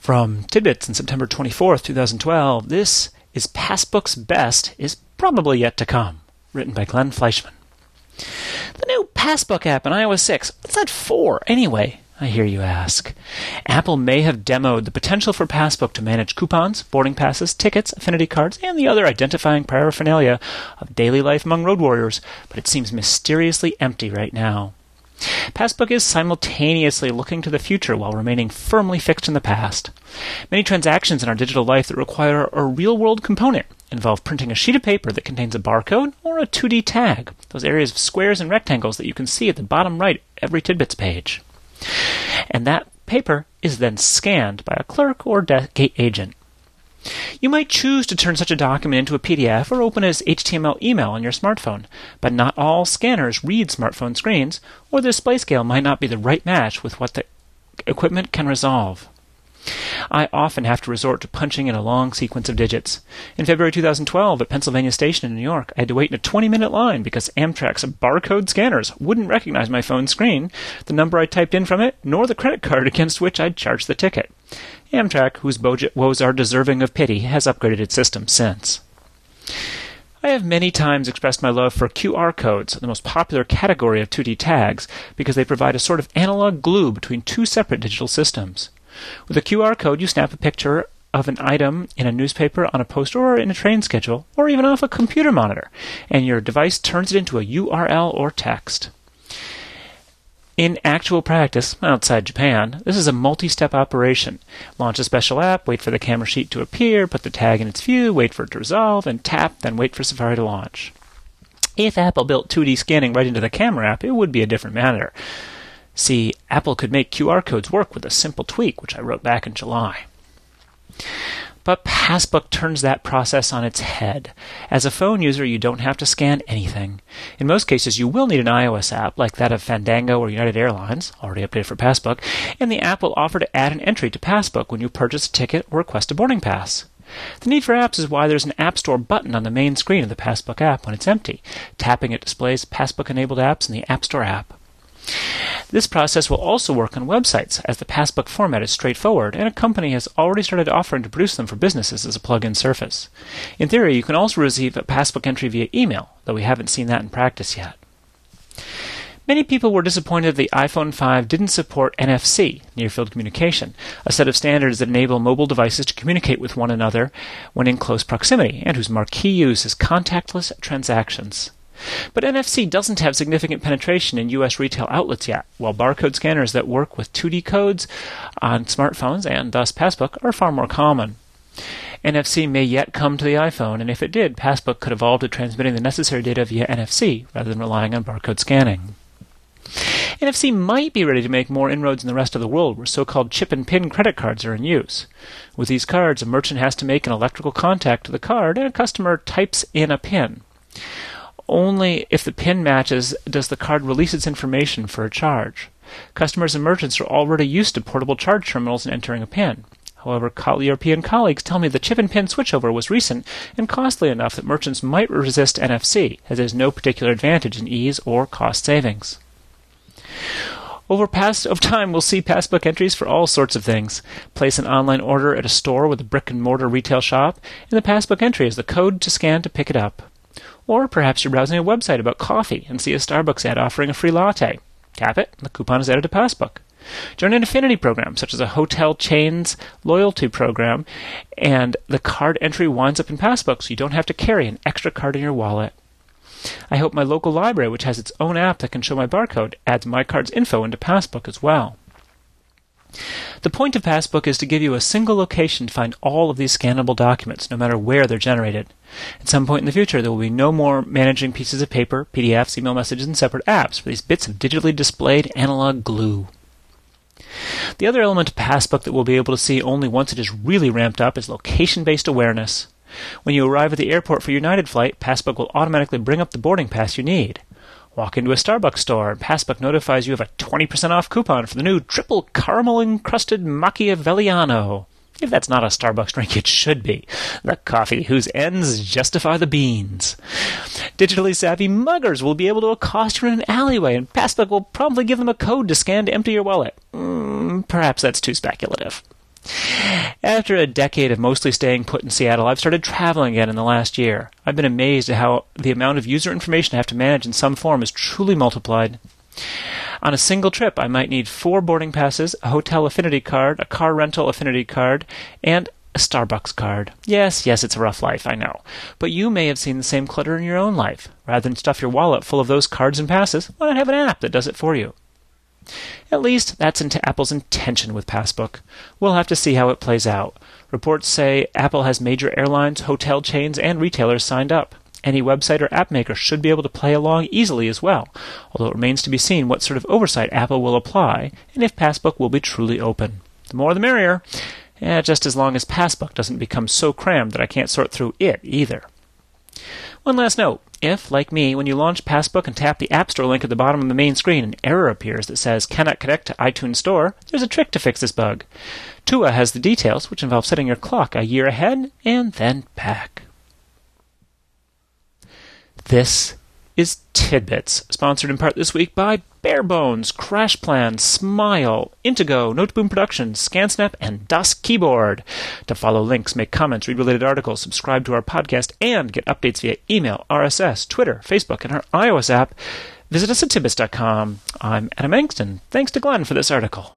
From Tidbits on September 24th, 2012, this is Passbook's Best is Probably Yet to Come, written by Glenn Fleischman. The new Passbook app on iOS 6, what's that for anyway? I hear you ask. Apple may have demoed the potential for Passbook to manage coupons, boarding passes, tickets, affinity cards, and the other identifying paraphernalia of daily life among road warriors, but it seems mysteriously empty right now. Passbook is simultaneously looking to the future while remaining firmly fixed in the past. Many transactions in our digital life that require a real-world component involve printing a sheet of paper that contains a barcode or a 2D tag, those areas of squares and rectangles that you can see at the bottom right of every Tidbits page. And that paper is then scanned by a clerk or gate agent. You might choose to turn such a document into a PDF or open as HTML email on your smartphone, but not all scanners read smartphone screens, or the display scale might not be the right match with what the equipment can resolve. I often have to resort to punching in a long sequence of digits. In February 2012, at Pennsylvania Station in New York, I had to wait in a 20-minute line because Amtrak's barcode scanners wouldn't recognize my phone screen, the number I typed in from it, nor the credit card against which I'd charged the ticket. Amtrak, whose woes are deserving of pity, has upgraded its system since. I have many times expressed my love for QR codes, the most popular category of 2D tags, because they provide a sort of analog glue between two separate digital systems. With a QR code, you snap a picture of an item in a newspaper, on a poster, or in a train schedule, or even off a computer monitor, and your device turns it into a URL or text. In actual practice, outside Japan, this is a multi-step operation. Launch a special app, wait for the camera sheet to appear, put the tag in its view, wait for it to resolve, and tap, then wait for Safari to launch. If Apple built 2D scanning right into the camera app, it would be a different matter. See, Apple could make QR codes work with a simple tweak, which I wrote back in July. But Passbook turns that process on its head. As a phone user, you don't have to scan anything. In most cases, you will need an iOS app, like that of Fandango or United Airlines, already updated for Passbook, and the app will offer to add an entry to Passbook when you purchase a ticket or request a boarding pass. The need for apps is why there's an App Store button on the main screen of the Passbook app when it's empty. Tapping it displays Passbook-enabled apps in the App Store app. This process will also work on websites, as the Passbook format is straightforward, and a company has already started offering to produce them for businesses as a plug-in surface. In theory, you can also receive a Passbook entry via email, though we haven't seen that in practice yet. Many people were disappointed the iPhone 5 didn't support NFC, Near-Field Communication, a set of standards that enable mobile devices to communicate with one another when in close proximity, and whose marquee use is contactless transactions. But NFC doesn't have significant penetration in U.S. retail outlets yet, while barcode scanners that work with 2D codes on smartphones, and thus Passbook, are far more common. NFC may yet come to the iPhone, and if it did, Passbook could evolve to transmitting the necessary data via NFC, rather than relying on barcode scanning. NFC might be ready to make more inroads in the rest of the world where so-called chip-and-pin credit cards are in use. With these cards, a merchant has to make an electrical contact to the card, and a customer types in a PIN. Only if the PIN matches does the card release its information for a charge. Customers and merchants are already used to portable charge terminals and entering a PIN. However, European colleagues tell me the chip and PIN switchover was recent and costly enough that merchants might resist NFC, as there is no particular advantage in ease or cost savings. Over time, we'll see Passbook entries for all sorts of things. Place an online order at a store with a brick-and-mortar retail shop, and the Passbook entry is the code to scan to pick it up. Or perhaps you're browsing a website about coffee and see a Starbucks ad offering a free latte. Tap it, and the coupon is added to Passbook. Join an affinity program, such as a hotel chain's loyalty program, and the card entry winds up in Passbook, so you don't have to carry an extra card in your wallet. I hope my local library, which has its own app that can show my barcode, adds my card's info into Passbook as well. The point of Passbook is to give you a single location to find all of these scannable documents, no matter where they're generated. At some point in the future, there will be no more managing pieces of paper, PDFs, email messages, and separate apps for these bits of digitally displayed analog glue. The other element of Passbook that we'll be able to see only once it is really ramped up is location-based awareness. When you arrive at the airport for your United flight, Passbook will automatically bring up the boarding pass you need. Walk into a Starbucks store, and Passbook notifies you of a 20% off coupon for the new triple caramel-encrusted Machiavelliano. If that's not a Starbucks drink, it should be. The coffee whose ends justify the beans. Digitally savvy muggers will be able to accost you in an alleyway, and Passbook will promptly give them a code to scan to empty your wallet. Perhaps that's too speculative. After a decade of mostly staying put in Seattle, I've started traveling again in the last year. I've been amazed at how the amount of user information I have to manage in some form is truly multiplied. On a single trip, I might need 4 boarding passes, a hotel affinity card, a car rental affinity card, and a Starbucks card. Yes, it's a rough life, I know. But you may have seen the same clutter in your own life. Rather than stuff your wallet full of those cards and passes, why not have an app that does it for you? At least that's into Apple's intention with Passbook. We'll have to see how it plays out. Reports say Apple has major airlines, hotel chains, and retailers signed up. Any website or app maker should be able to play along easily as well, although it remains to be seen what sort of oversight Apple will apply and if Passbook will be truly open. The more the merrier, just as long as Passbook doesn't become so crammed that I can't sort through it either. One last note. If, like me, when you launch Passbook and tap the App Store link at the bottom of the main screen, an error appears that says, "Cannot connect to iTunes Store," there's a trick to fix this bug. Tua has the details, which involve setting your clock a year ahead and then back. This is Tidbits, sponsored in part this week by Barebones, CrashPlan, Smile, Intego, Noteboom Productions, ScanSnap, and Das Keyboard. To follow links, make comments, read related articles, subscribe to our podcast, and get updates via email, RSS, Twitter, Facebook, and our iOS app, visit us at tidbits.com. I'm Adam Engston. Thanks to Glenn for this article.